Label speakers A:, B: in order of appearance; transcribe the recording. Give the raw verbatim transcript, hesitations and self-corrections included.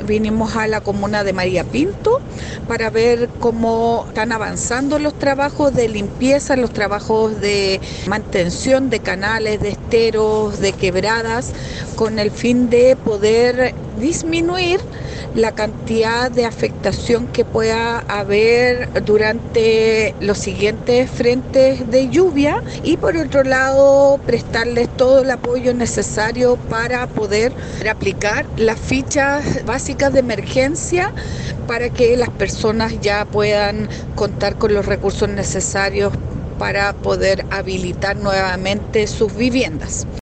A: vinimos a la comuna de María Pinto para ver cómo están avanzando los trabajos de limpieza, los trabajos de mantención de canales, de esteros, de quebradas, con el fin de poder disminuir la cantidad de afectación que pueda haber durante los siguientes frentes de lluvia y por otro lado prestarles todo el apoyo necesario para poder aplicar las fichas básicas de emergencia para que las personas ya puedan contar con los recursos necesarios para poder habilitar nuevamente sus viviendas.